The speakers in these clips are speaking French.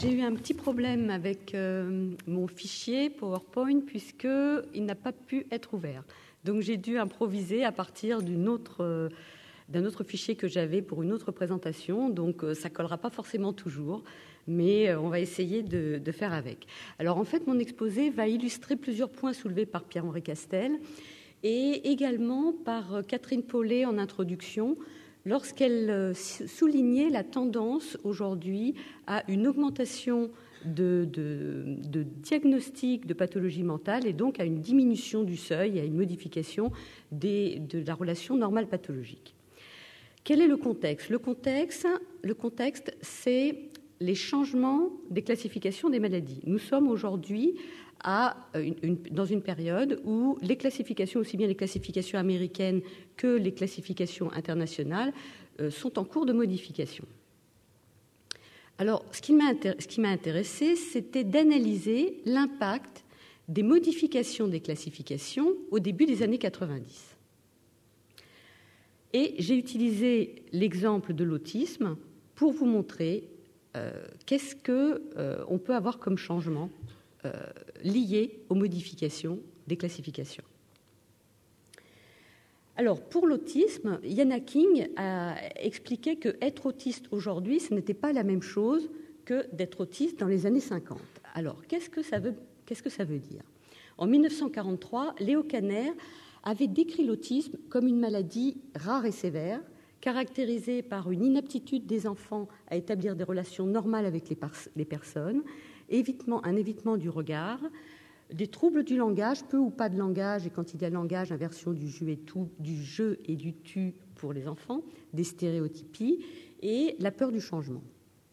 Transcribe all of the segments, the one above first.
J'ai eu un petit problème avec mon fichier PowerPoint puisqu'il n'a pas pu être ouvert. Donc j'ai dû improviser à partir d'un autre fichier que j'avais pour une autre présentation. Donc ça ne collera pas forcément toujours, mais on va essayer de faire avec. Alors en fait, mon exposé va illustrer plusieurs points soulevés par Pierre-Henri Castel et également par Catherine Paulet en introduction, lorsqu'elle soulignait la tendance aujourd'hui à une augmentation de diagnostic de pathologie mentale et donc à une diminution du seuil, à une modification de la relation normale pathologique. Quel est le contexte ? Le contexte, c'est les changements des classifications des maladies. Nous sommes aujourd'hui dans une période où les classifications, aussi bien les classifications américaines que les classifications internationales, sont en cours de modification. Alors, ce qui m'a intéressé, c'était d'analyser l'impact des modifications des classifications au début des années 90. Et j'ai utilisé l'exemple de l'autisme pour vous montrer qu'est-ce qu'on peut avoir comme changement lié aux modifications des classifications. Alors, pour l'autisme, Yana King a expliqué qu'être autiste aujourd'hui, ce n'était pas la même chose que d'être autiste dans les années 50. Alors, qu'est-ce que ça veut dire ? En 1943, Léo Kanner avait décrit l'autisme comme une maladie rare et sévère, caractérisée par une inaptitude des enfants à établir des relations normales avec les personnes, un évitement du regard, des troubles du langage, peu ou pas de langage, et quand il y a langage, inversion du jeu et du tu pour les enfants, des stéréotypies et la peur du changement.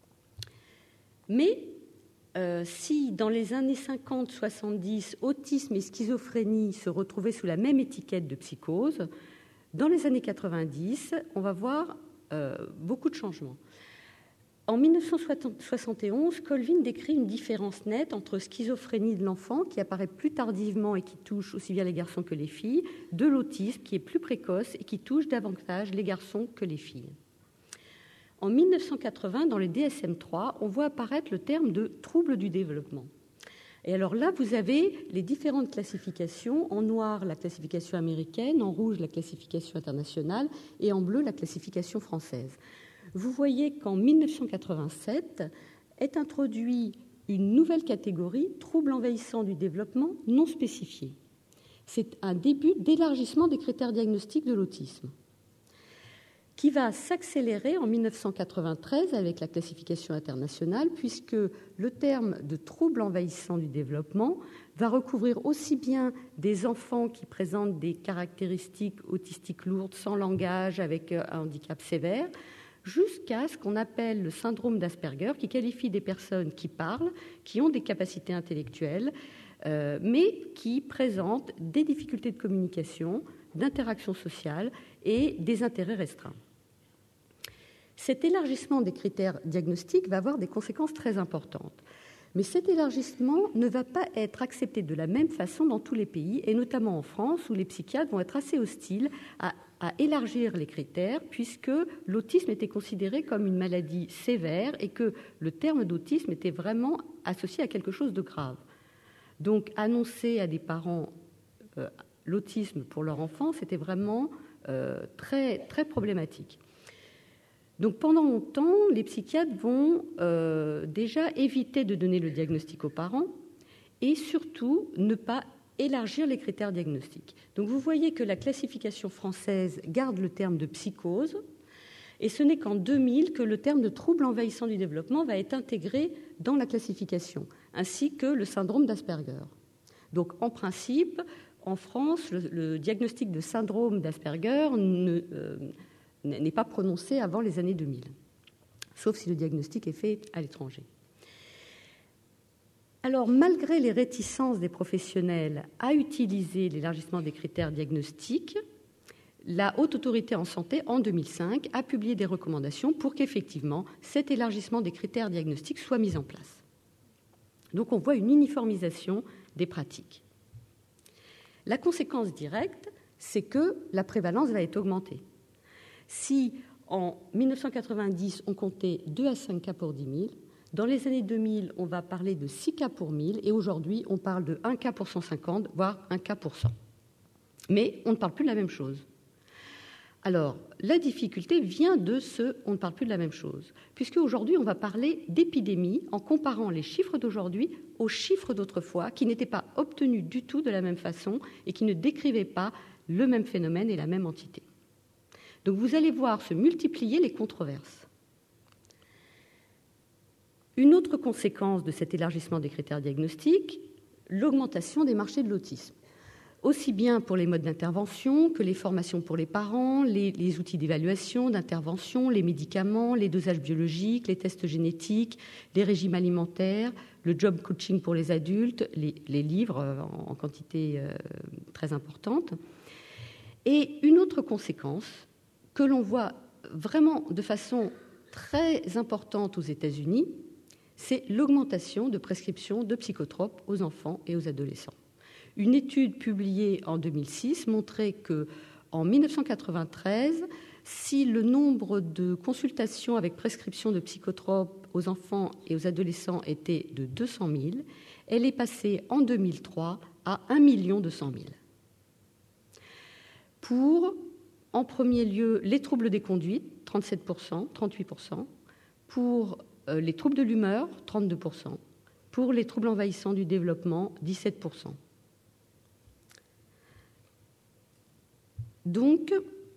Mais si dans les années 50-70, autisme et schizophrénie se retrouvaient sous la même étiquette de psychose, dans les années 90, on va voir beaucoup de changements. En 1971, Colvin décrit une différence nette entre schizophrénie de l'enfant, qui apparaît plus tardivement et qui touche aussi bien les garçons que les filles, de l'autisme, qui est plus précoce et qui touche davantage les garçons que les filles. En 1980, dans les DSM-3, on voit apparaître le terme de trouble du développement. Et alors là, vous avez les différentes classifications. En noir, la classification américaine, en rouge, la classification internationale, et en bleu, la classification française. Vous voyez qu'en 1987 est introduite une nouvelle catégorie, troubles envahissants du développement non spécifiés. C'est un début d'élargissement des critères diagnostiques de l'autisme, qui va s'accélérer en 1993 avec la classification internationale, puisque le terme de trouble envahissant du développement va recouvrir aussi bien des enfants qui présentent des caractéristiques autistiques lourdes, sans langage, avec un handicap sévère, jusqu'à ce qu'on appelle le syndrome d'Asperger, qui qualifie des personnes qui parlent, qui ont des capacités intellectuelles, mais qui présentent des difficultés de communication, d'interaction sociale et des intérêts restreints. Cet élargissement des critères diagnostiques va avoir des conséquences très importantes. Mais cet élargissement ne va pas être accepté de la même façon dans tous les pays, et notamment en France, où les psychiatres vont être assez hostiles à élargir les critères, puisque l'autisme était considéré comme une maladie sévère et que le terme d'autisme était vraiment associé à quelque chose de grave. Donc, annoncer à des parents l'autisme pour leur enfant, c'était vraiment très, très problématique. Donc, pendant longtemps, les psychiatres vont déjà éviter de donner le diagnostic aux parents et surtout ne pas élargir les critères diagnostiques. Donc, vous voyez que la classification française garde le terme de psychose et ce n'est qu'en 2000 que le terme de trouble envahissant du développement va être intégré dans la classification, ainsi que le syndrome d'Asperger. Donc, en principe, en France, le diagnostic de syndrome d'Asperger n'est pas prononcé avant les années 2000, sauf si le diagnostic est fait à l'étranger. Alors, malgré les réticences des professionnels à utiliser l'élargissement des critères diagnostiques, la Haute Autorité en Santé, en 2005, a publié des recommandations pour qu'effectivement cet élargissement des critères diagnostiques soit mis en place. Donc, on voit une uniformisation des pratiques. La conséquence directe, c'est que la prévalence va être augmentée. Si en 1990, on comptait 2 à 5 cas pour 10 000, Dans les années 2000, on va parler de 6 cas pour 1000 et aujourd'hui, on parle de 1 cas pour 150, voire 1 cas pour 100. Mais on ne parle plus de la même chose. Alors, la difficulté vient de on ne parle plus de la même chose, puisque aujourd'hui, on va parler d'épidémie en comparant les chiffres d'aujourd'hui aux chiffres d'autrefois, qui n'étaient pas obtenus du tout de la même façon et qui ne décrivaient pas le même phénomène et la même entité. Donc, vous allez voir se multiplier les controverses. Une autre conséquence de cet élargissement des critères diagnostiques, l'augmentation des marchés de l'autisme. Aussi bien pour les modes d'intervention que les formations pour les parents, les outils d'évaluation, d'intervention, les médicaments, les dosages biologiques, les tests génétiques, les régimes alimentaires, le job coaching pour les adultes, les livres en quantité très importante. Et une autre conséquence que l'on voit vraiment de façon très importante aux États-Unis, c'est l'augmentation de prescription de psychotropes aux enfants et aux adolescents. Une étude publiée en 2006 montrait qu'en 1993, si le nombre de consultations avec prescription de psychotropes aux enfants et aux adolescents était de 200 000, elle est passée en 2003 à 1 200 000. Pour, en premier lieu, les troubles des conduites, 37%, 38%, pour les troubles de l'humeur, 32%, pour les troubles envahissants du développement, 17%. Donc,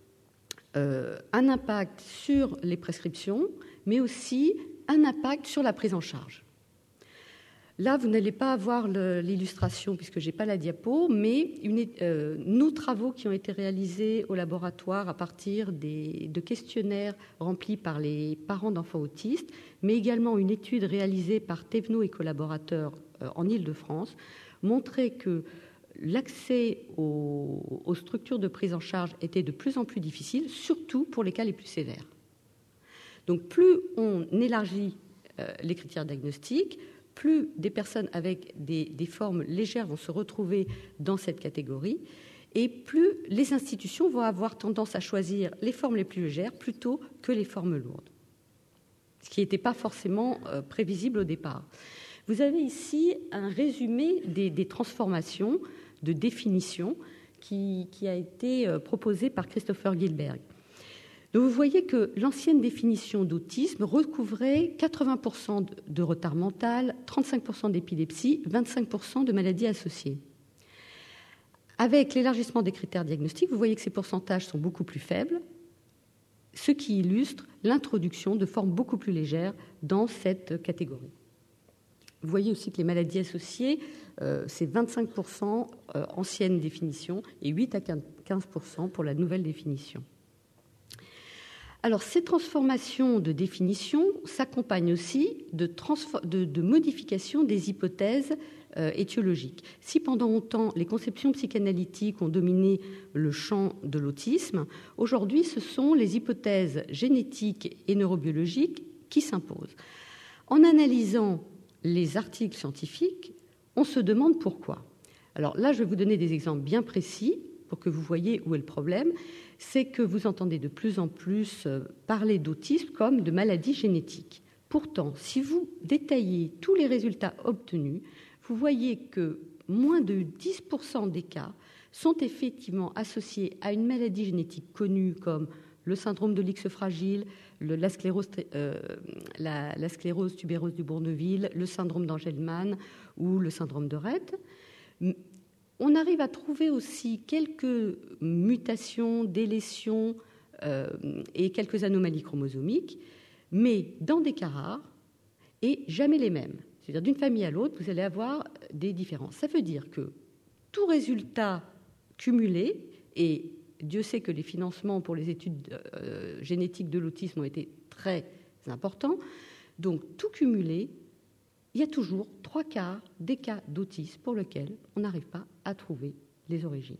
un impact sur les prescriptions, mais aussi un impact sur la prise en charge. Là, vous n'allez pas avoir l'illustration puisque je n'ai pas la diapo, mais nos travaux qui ont été réalisés au laboratoire à partir de questionnaires remplis par les parents d'enfants autistes, mais également une étude réalisée par Thévenot et collaborateurs en Île-de-France, montraient que l'accès aux structures de prise en charge était de plus en plus difficile, surtout pour les cas les plus sévères. Donc plus on élargit les critères diagnostiques, plus des personnes avec des formes légères vont se retrouver dans cette catégorie, et plus les institutions vont avoir tendance à choisir les formes les plus légères plutôt que les formes lourdes, ce qui n'était pas forcément prévisible au départ. Vous avez ici un résumé des transformations de définition qui a été proposé par Christopher Gilberg. Donc vous voyez que l'ancienne définition d'autisme recouvrait 80% de retard mental, 35% d'épilepsie, 25% de maladies associées. Avec l'élargissement des critères diagnostiques, vous voyez que ces pourcentages sont beaucoup plus faibles, ce qui illustre l'introduction de formes beaucoup plus légères dans cette catégorie. Vous voyez aussi que les maladies associées, c'est 25% ancienne définition et 8 à 15% pour la nouvelle définition. Alors, ces transformations de définition s'accompagnent aussi de modifications des hypothèses étiologiques. Si pendant longtemps, les conceptions psychanalytiques ont dominé le champ de l'autisme, aujourd'hui, ce sont les hypothèses génétiques et neurobiologiques qui s'imposent. En analysant les articles scientifiques, on se demande pourquoi. Alors là, je vais vous donner des exemples bien précis pour que vous voyez où est le problème. C'est que vous entendez de plus en plus parler d'autisme comme de maladie génétique. Pourtant, si vous détaillez tous les résultats obtenus, vous voyez que moins de 10% des cas sont effectivement associés à une maladie génétique connue comme le syndrome de l'X fragile, la sclérose tubéreuse du Bourneville, le syndrome d'Angelman ou le syndrome de Rett. On arrive à trouver aussi quelques mutations, délétions et quelques anomalies chromosomiques, mais dans des cas rares et jamais les mêmes. C'est-à-dire d'une famille à l'autre, vous allez avoir des différences. Ça veut dire que tout résultat cumulé, et Dieu sait que les financements pour les études génétiques de l'autisme ont été très importants, donc tout cumulé, il y a toujours 3/4 des cas d'autisme pour lesquels on n'arrive pas à trouver les origines.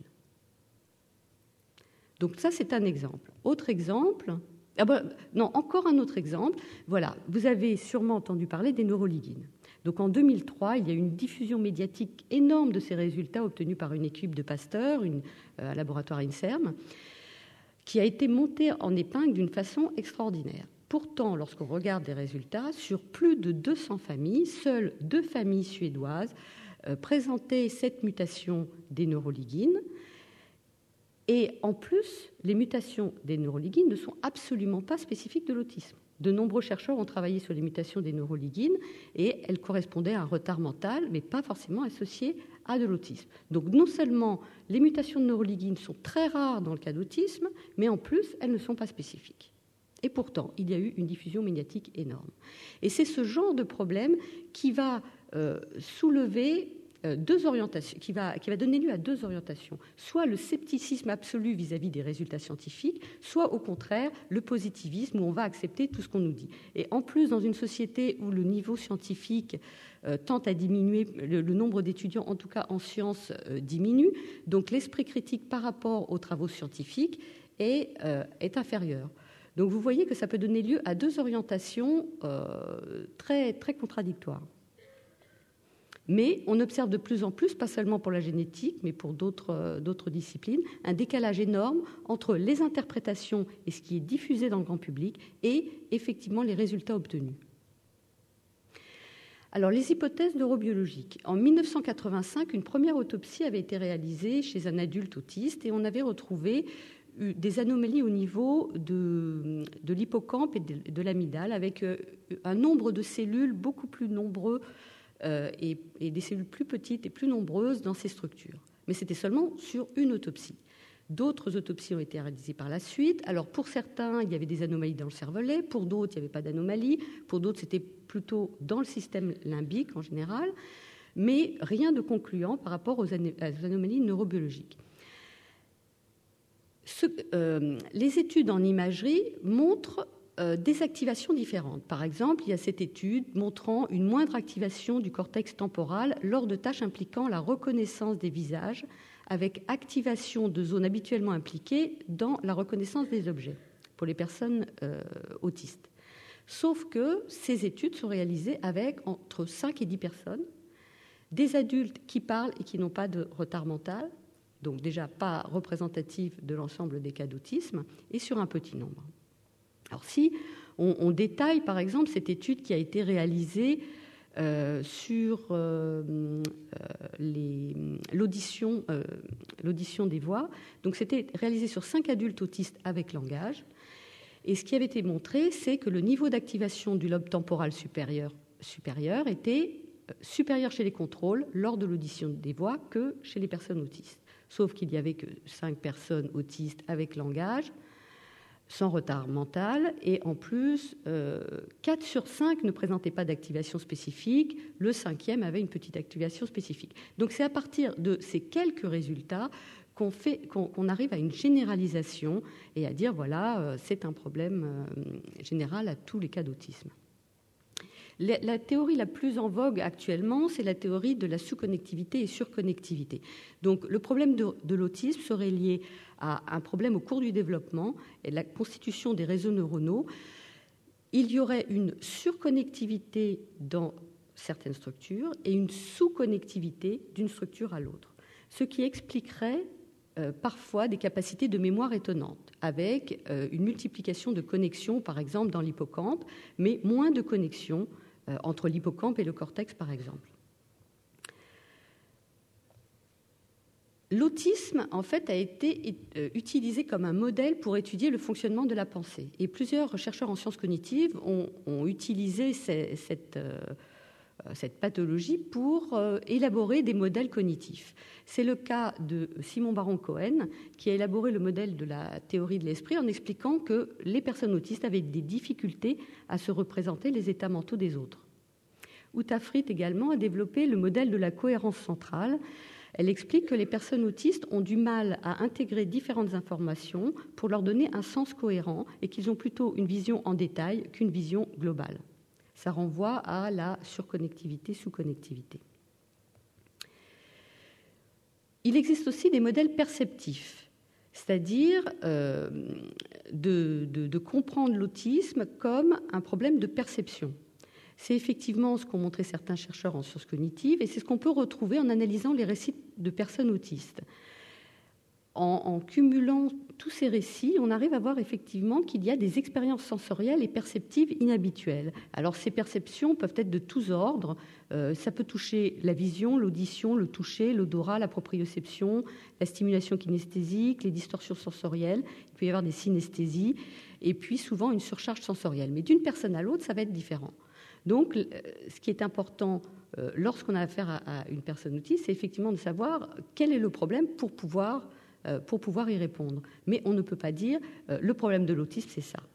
Donc ça, c'est un exemple. Autre exemple, encore un autre exemple. Voilà, vous avez sûrement entendu parler des neuroligines. Donc en 2003, il y a eu une diffusion médiatique énorme de ces résultats obtenus par une équipe de Pasteur, un laboratoire INSERM, qui a été montée en épingle d'une façon extraordinaire. Pourtant, lorsqu'on regarde les résultats, sur plus de 200 familles, seules 2 familles suédoises présentaient cette mutation des neuroligines. Et en plus, les mutations des neuroligines ne sont absolument pas spécifiques de l'autisme. De nombreux chercheurs ont travaillé sur les mutations des neuroligines et elles correspondaient à un retard mental, mais pas forcément associées à de l'autisme. Donc non seulement les mutations de neuroligines sont très rares dans le cas d'autisme, mais en plus, elles ne sont pas spécifiques. Et pourtant, il y a eu une diffusion médiatique énorme. Et c'est ce genre de problème qui va soulever deux orientations, qui va donner lieu à 2 orientations, soit le scepticisme absolu vis-à-vis des résultats scientifiques, soit au contraire le positivisme où on va accepter tout ce qu'on nous dit. Et en plus, dans une société où le niveau scientifique tend à diminuer, le nombre d'étudiants, en tout cas en sciences, diminue, donc l'esprit critique par rapport aux travaux scientifiques est inférieur. Donc vous voyez que ça peut donner lieu à 2 orientations très, très contradictoires. Mais on observe de plus en plus, pas seulement pour la génétique, mais pour d'autres disciplines, un décalage énorme entre les interprétations et ce qui est diffusé dans le grand public et effectivement les résultats obtenus. Alors, les hypothèses neurobiologiques. En 1985, une première autopsie avait été réalisée chez un adulte autiste et on avait retrouvé des anomalies au niveau de l'hippocampe et de l'amygdale avec un nombre de cellules beaucoup plus nombreux et des cellules plus petites et plus nombreuses dans ces structures. Mais c'était seulement sur une autopsie. D'autres autopsies ont été réalisées par la suite. Alors pour certains, il y avait des anomalies dans le cervelet, pour d'autres, il n'y avait pas d'anomalie, pour d'autres, c'était plutôt dans le système limbique en général, mais rien de concluant par rapport aux anomalies neurobiologiques. Les études en imagerie montrent des activations différentes. Par exemple, il y a cette étude montrant une moindre activation du cortex temporal lors de tâches impliquant la reconnaissance des visages, avec activation de zones habituellement impliquées dans la reconnaissance des objets pour les personnes autistes. Sauf que ces études sont réalisées avec entre 5 et 10 personnes, des adultes qui parlent et qui n'ont pas de retard mental, donc déjà pas représentatif de l'ensemble des cas d'autisme, et sur un petit nombre. Alors si on détaille par exemple cette étude qui a été réalisée sur l'audition des voix, donc c'était réalisé sur 5 adultes autistes avec langage, et ce qui avait été montré, c'est que le niveau d'activation du lobe temporal supérieur était supérieur chez les contrôles lors de l'audition des voix que chez les personnes autistes. Sauf qu'il n'y avait que 5 personnes autistes avec langage, sans retard mental, et en plus, 4 sur 5 ne présentaient pas d'activation spécifique, le 5e avait une petite activation spécifique. Donc c'est à partir de ces quelques résultats qu'on arrive à une généralisation et à dire, voilà, c'est un problème général à tous les cas d'autisme. La théorie la plus en vogue actuellement, c'est la théorie de la sous-connectivité et surconnectivité. Donc, le problème de l'autisme serait lié à un problème au cours du développement et de la constitution des réseaux neuronaux. Il y aurait une surconnectivité dans certaines structures et une sous-connectivité d'une structure à l'autre, ce qui expliquerait parfois des capacités de mémoire étonnantes, avec une multiplication de connexions, par exemple, dans l'hippocampe, mais moins de connexions entre l'hippocampe et le cortex, par exemple. L'autisme, en fait, a été utilisé comme un modèle pour étudier le fonctionnement de la pensée. Et plusieurs chercheurs en sciences cognitives ont utilisé cette pathologie pour élaborer des modèles cognitifs. C'est le cas de Simon Baron-Cohen, qui a élaboré le modèle de la théorie de l'esprit en expliquant que les personnes autistes avaient des difficultés à se représenter les états mentaux des autres. Uta Frith également a développé le modèle de la cohérence centrale. Elle explique que les personnes autistes ont du mal à intégrer différentes informations pour leur donner un sens cohérent et qu'ils ont plutôt une vision en détail qu'une vision globale. Ça renvoie à la surconnectivité, sous-connectivité. Il existe aussi des modèles perceptifs, c'est-à-dire de comprendre l'autisme comme un problème de perception. C'est effectivement ce qu'ont montré certains chercheurs en sciences cognitives et c'est ce qu'on peut retrouver en analysant les récits de personnes autistes. en cumulant tous ces récits, on arrive à voir effectivement qu'il y a des expériences sensorielles et perceptives inhabituelles. Alors ces perceptions peuvent être de tous ordres, ça peut toucher la vision, l'audition, le toucher, l'odorat, la proprioception, la stimulation kinesthésique, les distorsions sensorielles, il peut y avoir des synesthésies, et puis souvent une surcharge sensorielle. Mais d'une personne à l'autre, ça va être différent. Donc ce qui est important lorsqu'on a affaire à une personne autiste, c'est effectivement de savoir quel est le problème pour pouvoir y répondre. Mais on ne peut pas dire le problème de l'autisme, c'est ça.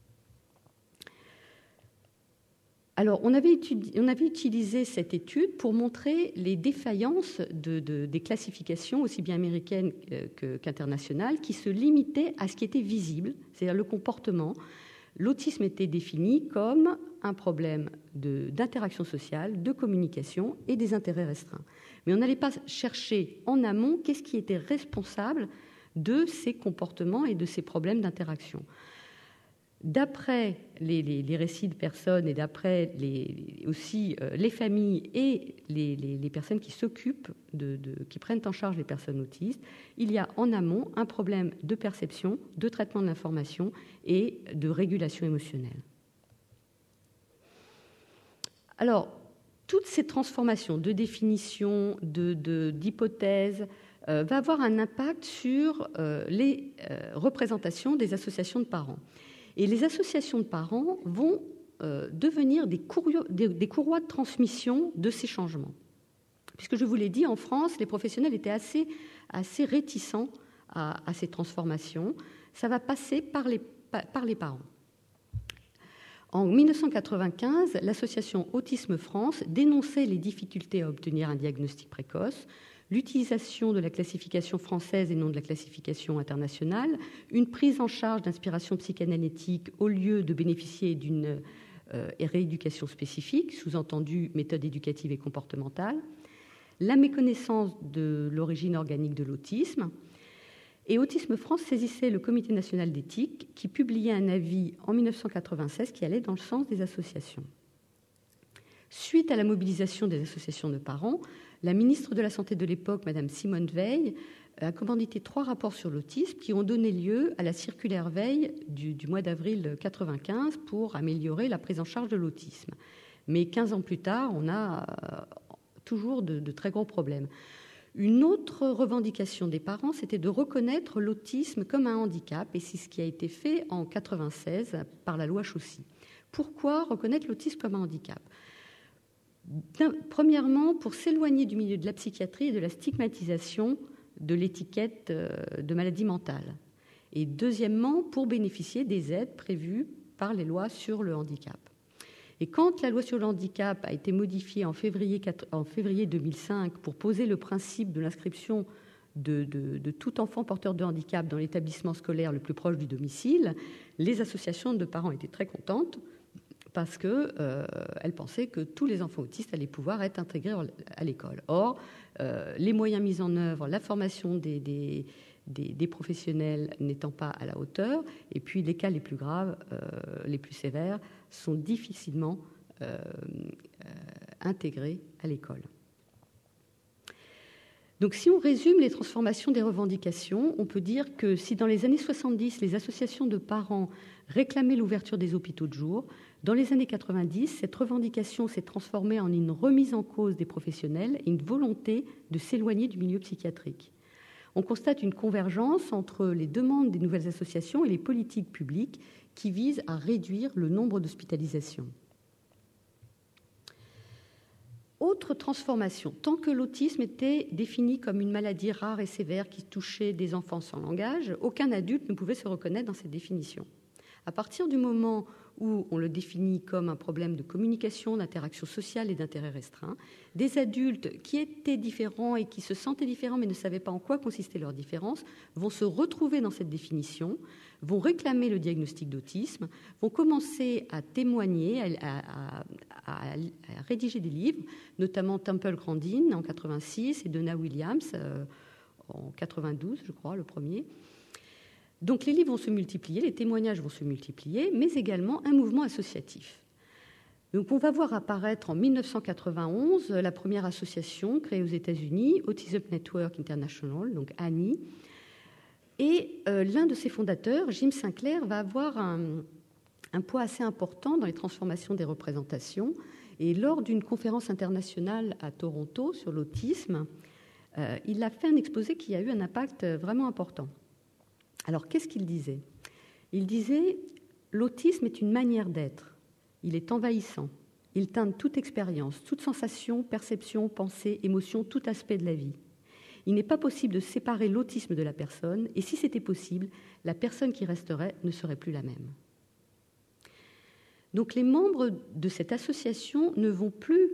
Alors, on avait utilisé cette étude pour montrer les défaillances des classifications, aussi bien américaines qu'internationales, qui se limitaient à ce qui était visible, c'est-à-dire le comportement. L'autisme était défini comme un problème d'interaction sociale, de communication et des intérêts restreints. Mais on n'allait pas chercher en amont qu'est-ce qui était responsable de ces comportements et de ces problèmes d'interaction. D'après les récits de personnes et d'après aussi les familles et les personnes qui s'occupent, qui prennent en charge les personnes autistes, il y a en amont un problème de perception, de traitement de l'information et de régulation émotionnelle. Alors, toutes ces transformations de définition, d'hypothèses, va avoir un impact sur les représentations des associations de parents. Et les associations de parents vont devenir des courroies de transmission de ces changements. Puisque je vous l'ai dit, en France, les professionnels étaient assez réticents à ces transformations. Ça va passer par les parents. En 1995, l'association Autisme France dénonçait les difficultés à obtenir un diagnostic précoce, l'utilisation de la classification française et non de la classification internationale, une prise en charge d'inspiration psychanalytique au lieu de bénéficier d'une rééducation spécifique, sous-entendu méthode éducative et comportementale, la méconnaissance de l'origine organique de l'autisme. Et Autisme France saisissait le Comité national d'éthique qui publiait un avis en 1996 qui allait dans le sens des associations. Suite à la mobilisation des associations de parents, la ministre de la Santé de l'époque, Madame Simone Veil, a commandité 3 rapports sur l'autisme qui ont donné lieu à la circulaire Veil du mois d'avril 1995 pour améliorer la prise en charge de l'autisme. Mais 15 ans plus tard, on a toujours de très gros problèmes. Une autre revendication des parents, c'était de reconnaître l'autisme comme un handicap, et c'est ce qui a été fait en 1996 par la loi Chaussy. Pourquoi reconnaître l'autisme comme un handicap ? Premièrement, pour s'éloigner du milieu de la psychiatrie et de la stigmatisation de l'étiquette de maladie mentale. Et deuxièmement, pour bénéficier des aides prévues par les lois sur le handicap. Et quand la loi sur le handicap a été modifiée en février 2005 pour poser le principe de l'inscription de tout enfant porteur de handicap dans l'établissement scolaire le plus proche du domicile, les associations de parents étaient très contentes parce qu'elles pensaient que tous les enfants autistes allaient pouvoir être intégrés à l'école. Or, les moyens mis en œuvre, la formation des professionnels n'étant pas à la hauteur, et puis les cas les plus graves, les plus sévères, sont difficilement intégrés à l'école. Donc si on résume les transformations des revendications, on peut dire que si dans les années 70, les associations de parents réclamaient l'ouverture des hôpitaux de jour, dans les années 90, cette revendication s'est transformée en une remise en cause des professionnels et une volonté de s'éloigner du milieu psychiatrique. On constate une convergence entre les demandes des nouvelles associations et les politiques publiques qui visent à réduire le nombre d'hospitalisations. Autre transformation, tant que l'autisme était défini comme une maladie rare et sévère qui touchait des enfants sans langage, aucun adulte ne pouvait se reconnaître dans cette définition. À partir du moment où on le définit comme un problème de communication, d'interaction sociale et d'intérêt restreint, des adultes qui étaient différents et qui se sentaient différents mais ne savaient pas en quoi consistait leur différence vont se retrouver dans cette définition, vont réclamer le diagnostic d'autisme, vont commencer à témoigner, à rédiger des livres, notamment Temple Grandin en 1986 et Donna Williams en 1992, je crois, le premier. Donc les livres vont se multiplier, les témoignages vont se multiplier, mais également un mouvement associatif. Donc on va voir apparaître en 1991 la première association créée aux États-Unis, Autism Network International, donc ANI, Et l'un de ses fondateurs, Jim Sinclair, va avoir un poids assez important dans les transformations des représentations. Et lors d'une conférence internationale à Toronto sur l'autisme, il a fait un exposé qui a eu un impact vraiment important. Alors, qu'est-ce qu'il disait ? Il disait « L'autisme est une manière d'être. Il est envahissant. Il teinte toute expérience, toute sensation, perception, pensée, émotion, tout aspect de la vie. Il n'est pas possible de séparer l'autisme de la personne, et si c'était possible, la personne qui resterait ne serait plus la même. » Donc les membres de cette association ne vont plus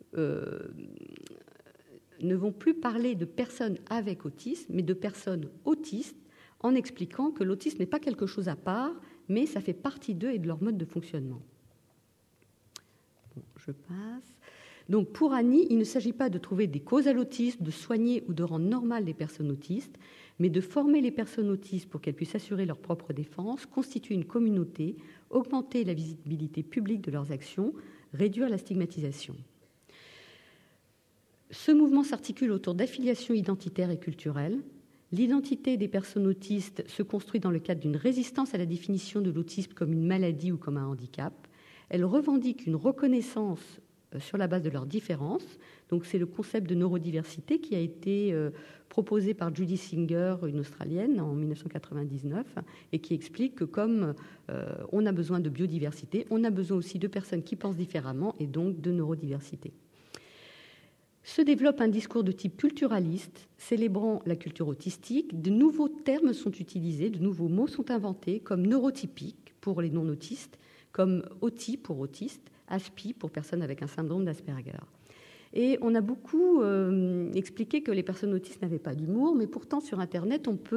parler de personnes avec autisme, mais de personnes autistes, en expliquant que l'autisme n'est pas quelque chose à part, mais ça fait partie d'eux et de leur mode de fonctionnement. Bon, je passe. Donc pour Annie, il ne s'agit pas de trouver des causes à l'autisme, de soigner ou de rendre normales les personnes autistes, mais de former les personnes autistes pour qu'elles puissent assurer leur propre défense, constituer une communauté, augmenter la visibilité publique de leurs actions, réduire la stigmatisation. Ce mouvement s'articule autour d'affiliations identitaires et culturelles. L'identité des personnes autistes se construit dans le cadre d'une résistance à la définition de l'autisme comme une maladie ou comme un handicap. Elle revendique une reconnaissance sur la base de leurs différences. Donc c'est le concept de neurodiversité qui a été proposé par Judy Singer, une Australienne, en 1999, et qui explique que comme on a besoin de biodiversité, on a besoin aussi de personnes qui pensent différemment et donc de neurodiversité. Se développe un discours de type culturaliste, célébrant la culture autistique. De nouveaux termes sont utilisés, de nouveaux mots sont inventés, comme neurotypique pour les non-autistes, comme auti pour autistes, ASPI pour personnes avec un syndrome d'Asperger. Et on a beaucoup expliqué que les personnes autistes n'avaient pas d'humour, mais pourtant sur Internet, on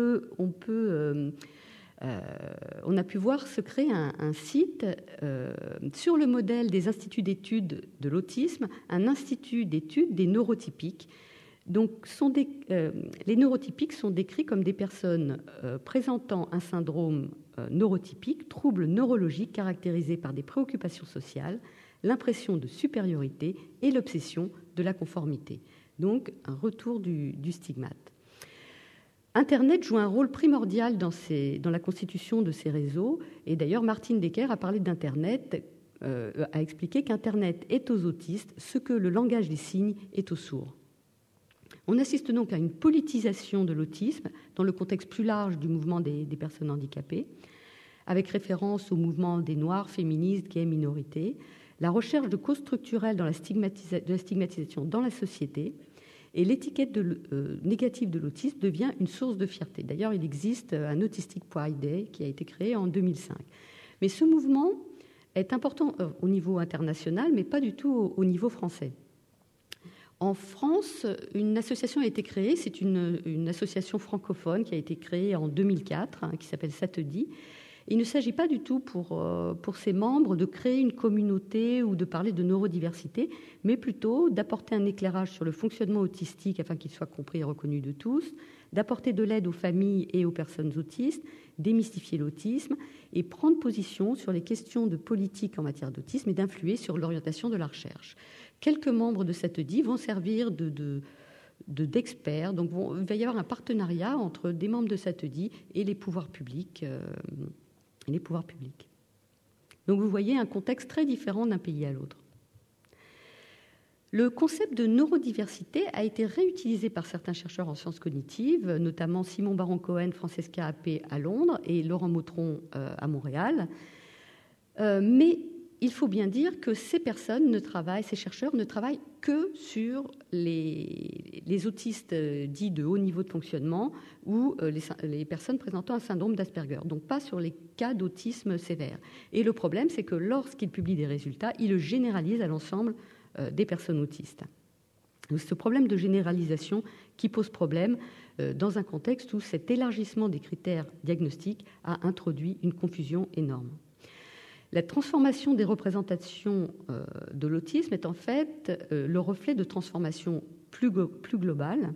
a pu voir se créer un site sur le modèle des instituts d'études de l'autisme, un institut d'études des neurotypiques. Donc, les neurotypiques sont décrits comme des personnes présentant un syndrome neurotypique, troubles neurologiques caractérisés par des préoccupations sociales, l'impression de supériorité et l'obsession de la conformité. Donc, un retour du stigmate. Internet joue un rôle primordial dans la constitution de ces réseaux. Et d'ailleurs, Martine Decker a parlé d'Internet, a expliqué qu'Internet est aux autistes ce que le langage des signes est aux sourds. On assiste donc à une politisation de l'autisme dans le contexte plus large du mouvement des personnes handicapées, avec référence au mouvement des Noirs, féministes, gays, minorités, la recherche de causes structurelles de la stigmatisation dans la société, et l'étiquette négative de l'autisme devient une source de fierté. D'ailleurs, il existe un Autistic Pride Day qui a été créé en 2005. Mais ce mouvement est important au niveau international, mais pas du tout au niveau français. En France, une association a été créée, c'est une association francophone qui a été créée en 2004, qui s'appelle Satedi. Il ne s'agit pas du tout pour ses membres de créer une communauté ou de parler de neurodiversité, mais plutôt d'apporter un éclairage sur le fonctionnement autistique afin qu'il soit compris et reconnu de tous, d'apporter de l'aide aux familles et aux personnes autistes, démystifier l'autisme et prendre position sur les questions de politique en matière d'autisme et d'influer sur l'orientation de la recherche. Quelques membres de Satedi vont servir d'experts. Donc il va y avoir un partenariat entre des membres de Satedi et les pouvoirs publics. Donc vous voyez un contexte très différent d'un pays à l'autre. Le concept de neurodiversité a été réutilisé par certains chercheurs en sciences cognitives, notamment Simon Baron-Cohen, Francesca Appé à Londres et Laurent Motron à Montréal. Mais il faut bien dire que ces chercheurs ne travaillent que sur les autistes dits de haut niveau de fonctionnement ou les personnes présentant un syndrome d'Asperger, donc pas sur les cas d'autisme sévère. Et le problème, c'est que lorsqu'ils publient des résultats, ils le généralisent à l'ensemble des personnes autistes. Donc, c'est ce problème de généralisation qui pose problème dans un contexte où cet élargissement des critères diagnostiques a introduit une confusion énorme. La transformation des représentations de l'autisme est en fait le reflet de transformations plus globales.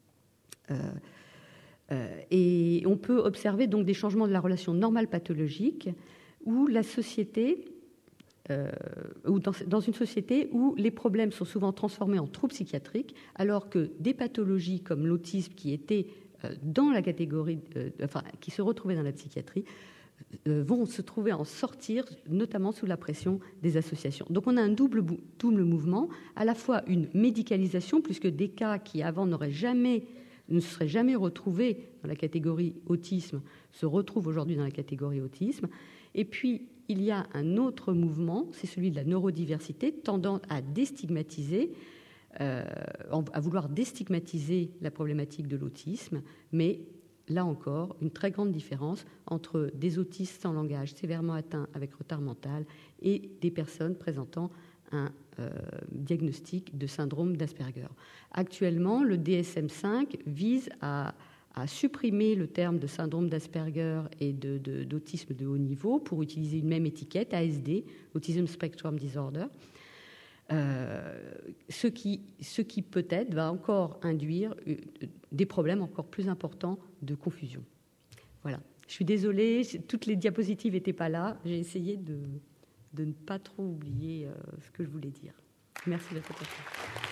Et on peut observer donc des changements de la relation normale pathologique où la société, ou dans une société où les problèmes sont souvent transformés en troubles psychiatriques, alors que des pathologies comme l'autisme qui étaient dans la catégorie, qui se retrouvaient dans la psychiatrie, vont se trouver à en sortir, notamment sous la pression des associations. Donc on a un double mouvement, à la fois une médicalisation, puisque des cas qui avant ne seraient jamais retrouvés dans la catégorie autisme se retrouvent aujourd'hui dans la catégorie autisme. Et puis il y a un autre mouvement, c'est celui de la neurodiversité, tendant à déstigmatiser, à vouloir déstigmatiser la problématique de l'autisme, mais là encore, une très grande différence entre des autistes sans langage sévèrement atteints avec retard mental et des personnes présentant un diagnostic de syndrome d'Asperger. Actuellement, le DSM-5 vise à supprimer le terme de syndrome d'Asperger et d'autisme de haut niveau pour utiliser une même étiquette, ASD, Autism Spectrum Disorder, ce qui peut-être va encore induire des problèmes encore plus importants de confusion. Voilà. Je suis désolée, toutes les diapositives n'étaient pas là. J'ai essayé de ne pas trop oublier ce que je voulais dire. Merci de votre attention.